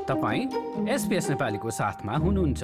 तपाईं SBS नेपालीको साथमा हुनुहुन्छ।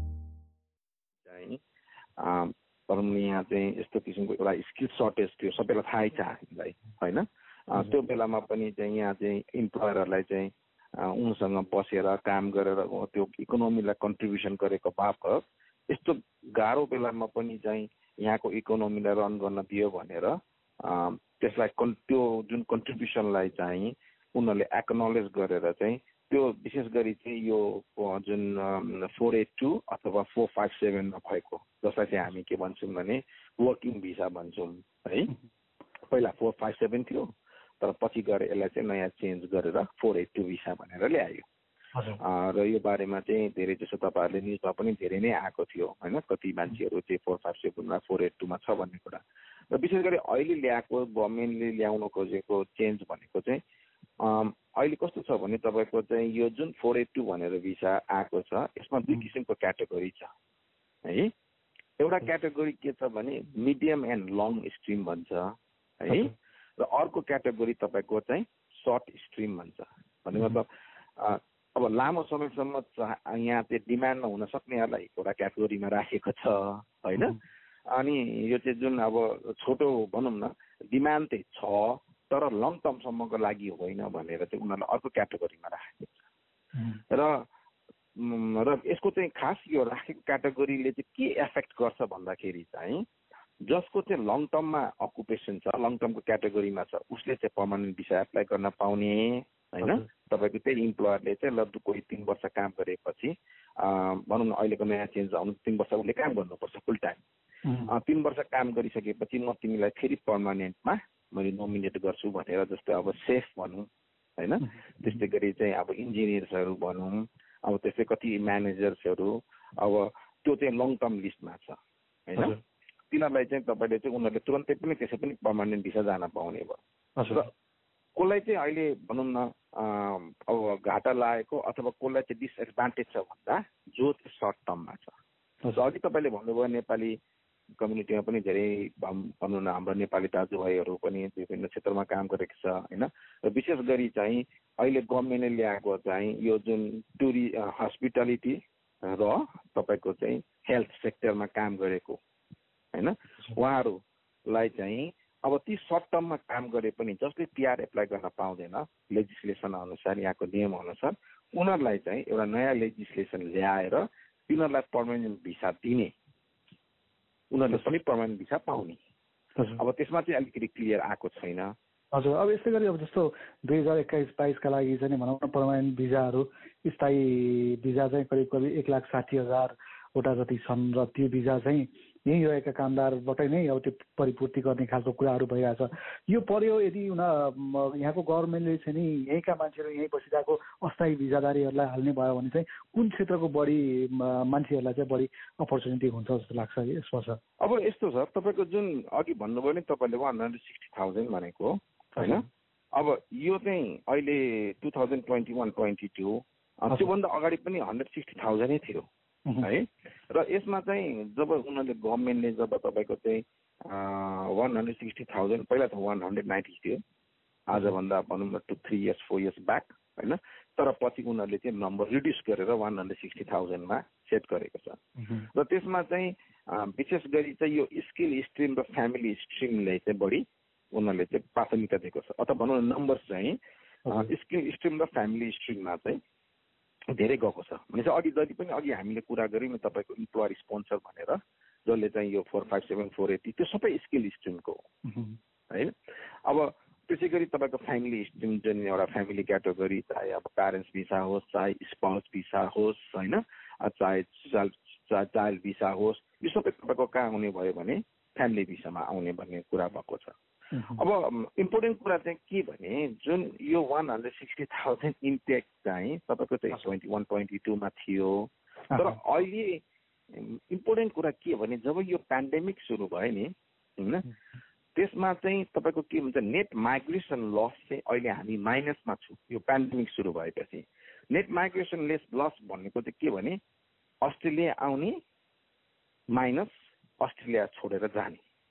यहाँ चाहिँ यस्तो किसिमको एउटा स्किल सर्टेज थियो, सबैलाई थाहै छ हामीलाई हैन। त्यो बेलामा पनि चाहिँ यहाँ चाहिँ इम्प्लोयरहरूलाई चाहिँ उनीसँग बसेर काम गरेर त्यो इकोनोमीलाई कन्ट्रिब्युसन गरेको बापत यस्तो गाह्रो बेलामा पनि चाहिँ यहाँको इकोनोमीलाई रन गर्न दियो भनेर त्यसलाई त्यो जुन कन्ट्रिब्युसनलाई चाहिँ उनीहरूले एक्नोलेज गरेर चाहिँ त्यो विशेष गरी चाहिँ यो जुन 482 अथवा 457 मा भएको, जसलाई चाहिँ हामी के भन्छौँ भने वर्किङ भिसा भन्छौँ है। पहिला 457 थियो, तर पछि गएर यसलाई चाहिँ नयाँ चेन्ज गरेर 482 भिसा भनेर ल्यायो। र यो बारेमा चाहिँ धेरै जसो तपाईँहरूले न्युजमा पनि धेरै नै आएको थियो होइन, कति मान्छेहरू चाहिँ 457 मा 482 मा छ भन्ने कुरा। र विशेष गरी अहिले ल्याएको गभर्मेन्टले ल्याउन खोजेको चेन्ज भनेको चाहिँ अहिले कस्तो छ भने तपाईँको चाहिँ यो जुन 482 भनेर भिसा आएको छ, यसमा दुई किसिमको क्याटेगोरी छ है। एउटा क्याटेगोरी के छ भने मिडियम एन्ड लङ स्ट्रिम भन्छ है, र अर्को क्याटेगोरी तपाईँको चाहिँ सर्ट स्ट्रिम भन्छ। भन्ने मतलब अब लामो समयसम्म यहाँ चाहिँ डिमान्डमा हुन सक्नेहरूलाई एउटा क्याटेगोरीमा राखेको छ होइन। अनि यो चाहिँ जुन अब छोटो भनौँ न डिमान्ड चाहिँ छ तर लङ टर्मसम्मको लागि होइन भनेर चाहिँ उनीहरूलाई अर्को क्याटेगोरीमा राखेको छ। र यसको चाहिँ खास यो राखेको क्याटेगोरीले चाहिँ के एफेक्ट गर्छ भन्दाखेरि चाहिँ जसको चाहिँ लङ टर्ममा अकुपेसन छ, लङ टर्मको क्याटेगोरीमा छ, उसले चाहिँ पर्मानेन्ट भिसा एप्लाई गर्न पाउने होइन। तपाईँको त्यही इम्प्लोयरले चाहिँ ल कोही 3 वर्ष काम गरेपछि भनौँ न अहिलेको नयाँ चेन्ज आउनु 3 वर्ष उसले काम गर्नुपर्छ फुल टाइम। 3 वर्ष काम गरिसकेपछि म तिमीलाई फेरि पर्मानेन्टमा मैले नोमिनेट गर्छु भनेर, जस्तै अब सेफ भनौँ होइन, त्यस्तै गरी चाहिँ अब इन्जिनियर्सहरू भनौँ, अब त्यस्तै कति म्यानेजर्सहरू, अब त्यो चाहिँ लङ टर्म लिस्टमा छ होइन। तिनीहरूलाई चाहिँ तपाईँले चाहिँ उनीहरूले तुरन्तै पनि त्यसै पनि पर्मानेन्ट भिसा जान पाउने भयो। र कसलाई चाहिँ अहिले भनौँ न अब घाटा लागेको अथवा कसलाई चाहिँ डिसएडभान्टेज छ भन्दा जो चाहिँ सर्ट टर्ममा छ। अघि तपाईँले भन्नुभयो नेपाली कम्युनिटीमा पनि धेरै भनौँ न हाम्रो नेपाली दाजुभाइहरू पनि विभिन्न क्षेत्रमा काम गरेको छ होइन। र विशेष गरी चाहिँ अहिले गभर्मेन्टले ल्याएको चाहिँ यो जुन हस्पिटालिटी र तपाईँको चाहिँ हेल्थ सेक्टरमा काम गरेको होइन, उहाँहरूलाई चाहिँ अब ती सर्ट टर्ममा काम गरे पनि जसले पिआर एप्लाई गर्न पाउँदैन लेजिस्लेसन अनुसार, यहाँको नियम अनुसार, उनीहरूलाई चाहिँ एउटा नयाँ लेजिस्लेसन ल्याएर तिनीहरूलाई पर्मानेन्ट भिसा दिने, उनीहरूले पनि पर्मानेन्ट भिसा पाउने। अब त्यसमा चाहिँ अलिकति क्लियर आएको छैन। हजुर, अब यस्तै गरी अब जस्तो 2021-22 का लागि चाहिँ भनौँ न पर्मानेन्ट भिजाहरू, स्थायी भिजा चाहिँ करिब 1,60,000 वटा जति छन् र त्यो भिजा चाहिँ यहीँ रहेका कामदारबाटै नै अब त्यो परिपूर्ति गर्ने खालको कुराहरू भइरहेछ। यो पर्यो यदि यहाँको गभर्मेन्टले चाहिँ नि यहीँका मान्छेहरू यहीँ बसिरहेको अस्थायी भिजादारीहरूलाई हाल्ने भयो भने चाहिँ कुन क्षेत्रको बढी मान्छेहरूलाई चाहिँ बढी अपर्च्युनिटी हुन्छ जस्तो लाग्छ यसमा छ? अब यस्तो छ, तपाईँको जुन अघि भन्नुभयो नि तपाईँले 160,000 भनेको होइन, अब यो चाहिँ अहिले 2021-22 त्योभन्दा अगाडि पनि 160,000 नै थियो है। र यसमा चाहिँ जब उनीहरूले गभर्मेन्टले जब तपाईँको चाहिँ 160,000 पहिला त 190 थियो, आजभन्दा भनौँ न 2-3 years 4 years ब्याक होइन, तर पछि उनीहरूले चाहिँ नम्बर रिड्युस गरेर 160,000 मा सेट गरेको छ। र त्यसमा चाहिँ विशेष गरी चाहिँ यो स्किल स्ट्रिम र फ्यामिली स्ट्रिमले चाहिँ बढी उनीहरूले चाहिँ प्राथमिकता दिएको छ। अथवा भनौँ न नम्बर चाहिँ स्किल स्ट्रिम र फ्यामिली स्ट्रिममा चाहिँ धेरै गएको छ। भनेपछि अघि जति पनि अघि हामीले कुरा गऱ्यौँ नि तपाईँको इम्प्लोयर स्पोन्सर भनेर, जसले चाहिँ यो 457, 480 त्यो सबै स्किल स्ट्रिमको हो है। अब त्यसै गरी तपाईँको फ्यामिली स्ट्रिम जुन एउटा फ्यामिली क्याटेगोरी, चाहे अब प्यारेन्ट्स भिसा होस्, चाहे स्पाउस भिसा होस् होइन, चाहे चाइल्ड भिसा होस्, यो सबै तपाईँको कहाँ आउने भयो भने फ्यामिली भिसामा आउने भन्ने कुरा भएको छ। अब इम्पोर्टेन्ट कुरा चाहिँ के भने जुन यो 160,000 इन्टेक चाहिँ तपाईँको चाहिँ 21-22 मा थियो, तर अहिले इम्पोर्टेन्ट कुरा के भने जब यो पेन्डेमिक सुरु भयो नि होइन, त्यसमा चाहिँ तपाईँको के भन्छ नेट माइग्रेसन लस चाहिँ अहिले हामी माइनसमा छौँ। यो पेन्डेमिक सुरु भएपछि नेट माइग्रेसन लस भनेको चाहिँ के भने अस्ट्रेलिया आउने माइनस अस्ट्रेलिया छोडेर जाने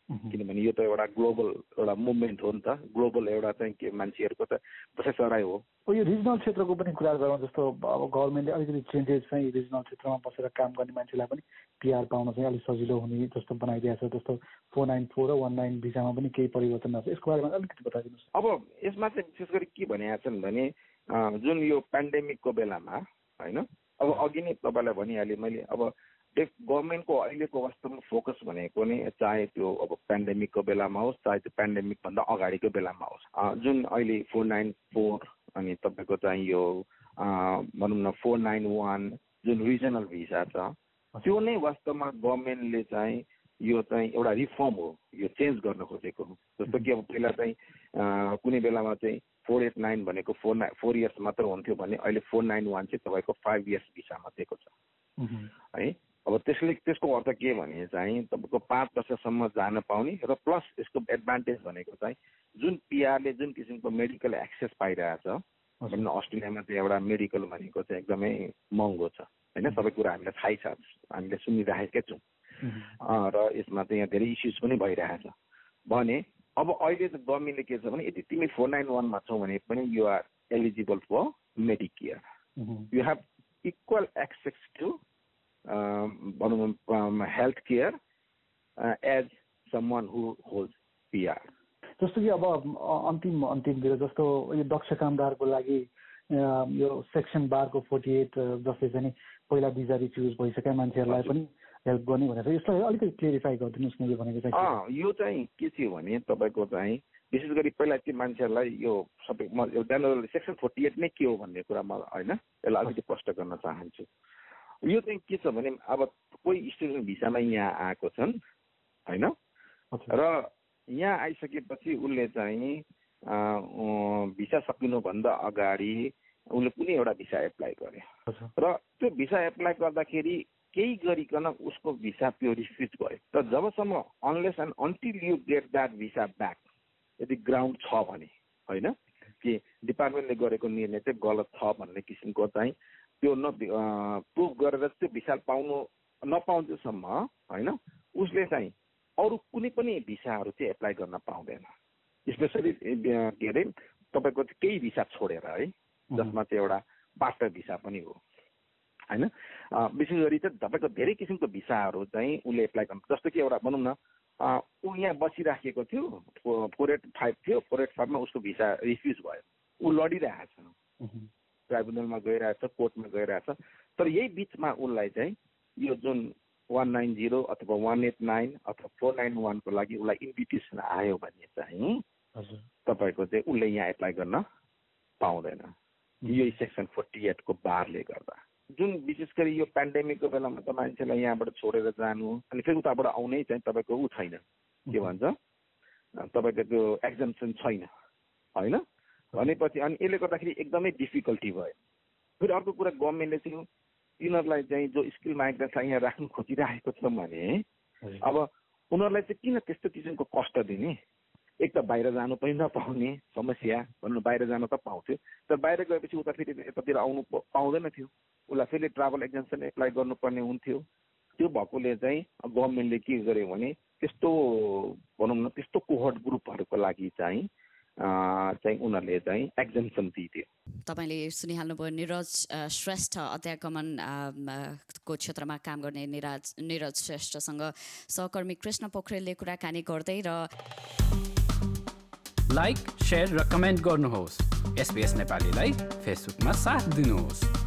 किनभने यो त एउटा ग्लोबल एउटा मुभमेन्ट हो नि त, ग्लोबल एउटा चाहिँ के मान्छेहरूको त बसाइ हो। यो रिजनल क्षेत्रको पनि कुरा गरौँ, जस्तो अब गभर्मेन्टले अलिकति चेन्जेस चाहिँ रिजनल क्षेत्रमा बसेर काम गर्ने मान्छेलाई पनि PR पाउन चाहिँ अलिक सजिलो हुने जस्तो बनाइदिएको छ। जस्तो 494 र 19 भिसामा पनि केही परिवर्तन आएको छ, यसको बारेमा अलिकति बताइदिनुहोस्। अब यसमा चाहिँ विशेष गरी के भनेका छन् भने जुन यो पेन्डेमिकको बेलामा होइन, अब अघि नै तपाईँलाई भनिहालेँ मैले, अब गभर्मेन्टको अहिलेको वास्तवमा फोकस भनेको नै चाहे त्यो अब पेन्डेमिकको बेलामा होस् चाहे त्यो पेन्डेमिकभन्दा अगाडिको बेलामा होस्, जुन अहिले 494 अनि तपाईँको चाहिँ यो भनौँ न 491 जुन रिजनल भिसा छ, त्यो नै वास्तवमा गभर्मेन्टले चाहिँ यो चाहिँ एउटा रिफर्म हो, यो चेन्ज गर्न खोजेको हो। जस्तो कि अब पहिला चाहिँ कुनै बेलामा चाहिँ 489 भनेको 4 इयर्स मात्र हुन्थ्यो भने अहिले 491 चाहिँ तपाईँको 5 इयर्स भिसामा दिएको छ है। अब त्यसको अर्थ के भने चाहिँ तपाईँको 5 वर्षसम्म जान पाउने र प्लस यसको एडभान्टेज भनेको चाहिँ जुन PRले जुन किसिमको मेडिकल एक्सेस पाइरहेछ, भनौँ अस्ट्रेलियामा चाहिँ एउटा मेडिकल भनेको चाहिँ एकदमै महँगो छ होइन, सबै कुरा हामीलाई थाहै छ, हामीले सुनिरहेकै छौँ र यसमा चाहिँ यहाँ धेरै इस्युज पनि भइरहेछ भने अब अहिले त गभर्मेन्टले के छ भने यदि तिमी 491 मा छौ भने पनि you are eligible for Medicare, you have equal access to भनौँ health care as someone who holds PR। जस्तो कि अब अन्तिमतिर जस्तो यो दक्ष कामदारको लागि यो सेक्सन 12 को 48 जसले चाहिँ पहिला भिजा रिफ्युज भइसकेका मान्छेहरूलाई पनि हेल्प गर्ने भनेर यसलाई अलिकति क्लियरिफाई गरिदिनुहोस् न। यो भनेको चाहिँ यो चाहिँ के थियो भने तपाईँको चाहिँ विशेष गरी पहिला त्यो मान्छेहरूलाई यो सबै म जनरल सेक्सन 48 नै के हो भन्ने कुरा म होइन यसलाई अलिकति स्पष्ट गर्न चाहन्छु। यो चाहिँ के छ भने अब कोही स्टुडेन्ट भिसामा यहाँ आएको छन् होइन, र यहाँ आइसकेपछि उसले चाहिँ भिसा सकिनुभन्दा अगाडि उसले कुनै एउटा भिसा एप्लाई गर्यो र त्यो भिसा एप्लाई गर्दाखेरि केही गरिकन उसको भिसा त्यो रिफ्युज भयो। र जबसम्म unless and until you get that visa back, यदि ग्राउन्ड छ भने होइन कि डिपार्टमेन्टले गरेको निर्णय चाहिँ गलत छ भन्ने किसिमको चाहिँ त्यो प्रुभ गरेर त्यो भिसा नपाउँदैसम्म होइन उसले चाहिँ अरू कुनै पनि भिसाहरू चाहिँ एप्लाई गर्न पाउँदैन, स्पेसली के अरे तपाईँको केही भिसा छोडेर है, जसमा चाहिँ एउटा पार्टनर भिसा पनि हो होइन। विशेष गरी चाहिँ तपाईँको धेरै किसिमको भिसाहरू चाहिँ उसले एप्लाई गर्नु, जस्तो कि एउटा भनौँ न ऊ यहाँ बसिराखेको थियो 485 थियो, 485 मा उसको भिसा रिफ्युज भयो, ऊ लडिरहेछ, ट्राइब्युनलमा गइरहेछ, कोर्टमा गइरहेछ, तर यही बिचमा उसलाई चाहिँ यो जुन 190 अथवा 189 अथवा 491 को लागि उसलाई इन्भिटेसन आयो भने चाहिँ तपाईँको चाहिँ उसले यहाँ एप्लाई गर्न पाउँदैन, यही सेक्सन 48 को बारले गर्दा। जुन विशेष गरी यो पेन्डेमिकको बेलामा त मान्छेलाई यहाँबाट छोडेर जानु अनि फेरि उताबाट आउनै चाहिँ तपाईँको ऊ छैन, के भन्छ तपाईँको त्यो एक्जम्पसन छैन होइन भनेपछि, अनि यसले गर्दाखेरि एकदमै डिफिकल्टी भयो। फेरि अर्को कुरा गभर्मेन्टले चाहिँ यिनीहरूलाई चाहिँ जो स्किल माइग्रेन्टलाई यहाँ राख्नु खोजिरहेको छ भने अब उनीहरूलाई चाहिँ किन त्यस्तो किसिमको कष्ट दिने, एक त बाहिर जानु पनि नपाउने समस्या, भन्नु बाहिर जान त पाउँथ्यो तर बाहिर गएपछि उता फेरि यतातिर आउनु पाउँदैन थियो, उसलाई फेरि ट्राभल एक्जेम्सन एप्लाई गर्नुपर्ने हुन्थ्यो। त्यो भएकोले चाहिँ गभर्मेन्टले के गर्यो भने त्यस्तो भनौँ न त्यस्तो कोहर्ट ग्रुपहरूको लागि चाहिँ उनीहरूले चाहिँ एक्जेम्सन दिइदियो। तपाईँले सुनिहाल्नुभयो निरज श्रेष्ठ अध्यागमन को क्षेत्रमा काम गर्ने निरज श्रेष्ठसँग सहकर्मी कृष्ण पोखरेलले कुराकानी गर्दै र लाइक, शेयर र कमेन्ट गर्नुहोस्। SBS नेपालीलाई फेसबुकमा साथ दिनुहोस्।